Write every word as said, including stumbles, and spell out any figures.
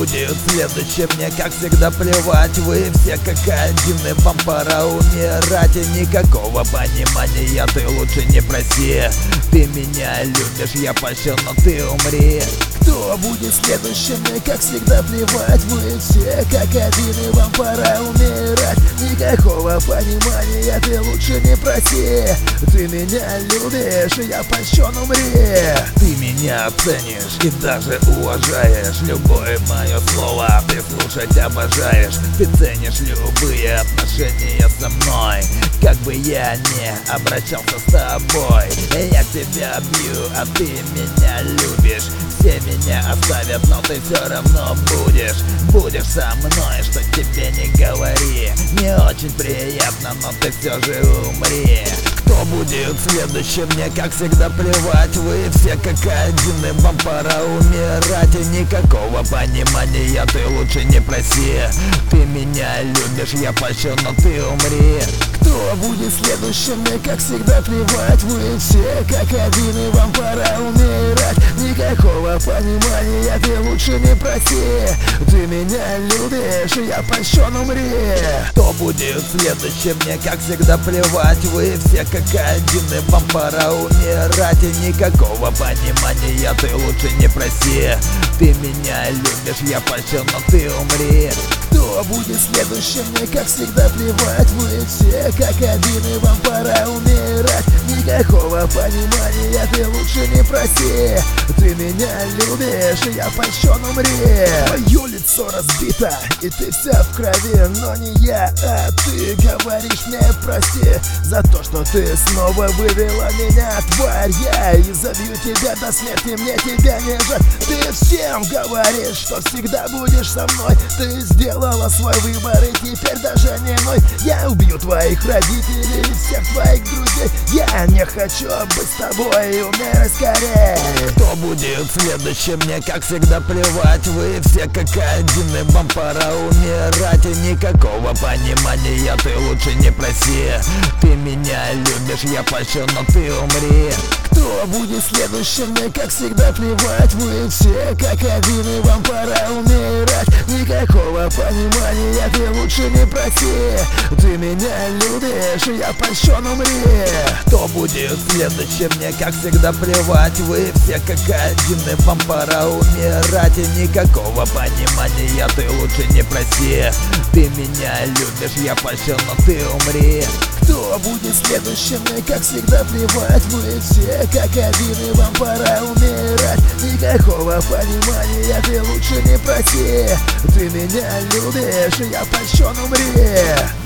будет следующим, мне как всегда плевать. Вы все как один, и вам пора умирать. И никакого понимания ты лучше не проси. Ты меня любишь, я прощу, но ты умри. Кто будет следующим, мне как всегда плевать. Вы все как один, и вам пора умирать. Никакого понимания ты лучше не проси. Ты меня любишь, и я пощен, умри. Ты меня ценишь и даже уважаешь. Любое мое слово ты слушать обожаешь. Ты ценишь любые отношения со мной. Как бы я не обращался с тобой, я тебя бью, а ты меня любишь. Все меня оставят, но ты все равно будешь. Будешь со мной, что тебе не говори. Не очень приятно, но ты все же умри. Кто будет следующим, мне как всегда плевать. Вы все как один, и вам пора умирать. И никакого понимания ты лучше не проси. Ты меня любишь, я прощу, но ты умри. Кто будет следующим, мне как всегда плевать. Вы все как один, и вам пора умирать. Никакого понимания ты лучше не проси. Ты меня любишь, и я пощен, умри. Кто будет следующим, мне как всегда плевать. Вы все как один, и вам пора умирать. И никакого понимания ты лучше не проси. Ты меня любишь, я прощу, но ты умри. Кто будет следующим, мне как всегда плевать. Вы все как один, и вам пора умирать. Никакого понимания ты лучше не проси. Ты меня любишь, и я пощен, умри. Твое лицо разбито, и ты вся в крови. Но не я, а ты говоришь мне прости за то, что ты снова вывела меня, тварь. Я и забью тебя до смерти, мне тебя не жаль. Ты всем говоришь, что всегда будешь со мной. Ты сделала свой выбор, и теперь даже не мой. Я убью твоих родителей и всех твоих друзей. Я не хочу быть с тобой, умирай скорее. Кто будет следующим, мне как всегда плевать. Вы все как один, и вам пора умирать. И никакого понимания ты лучше не проси. Ты меня любишь, я прощу, но ты умри. Кто будет следующим, мне как всегда плевать. Вы все как один, и вам пора умирать. Никакого понимания ты лучше не проси. Ты меня любишь, и я пощен, умри. Кто будет следующим, мне как всегда плевать. Вы все как один, и вам пора умирать. И никакого понимания ты лучше не проси. Ты меня любишь, я прощу, но ты умри. Кто будет следующим, мне как всегда плевать. Вы все как один, и вам пора умирать. Никакого понимания ты лучше не проси. Ты меня любишь, и я пощен, умри.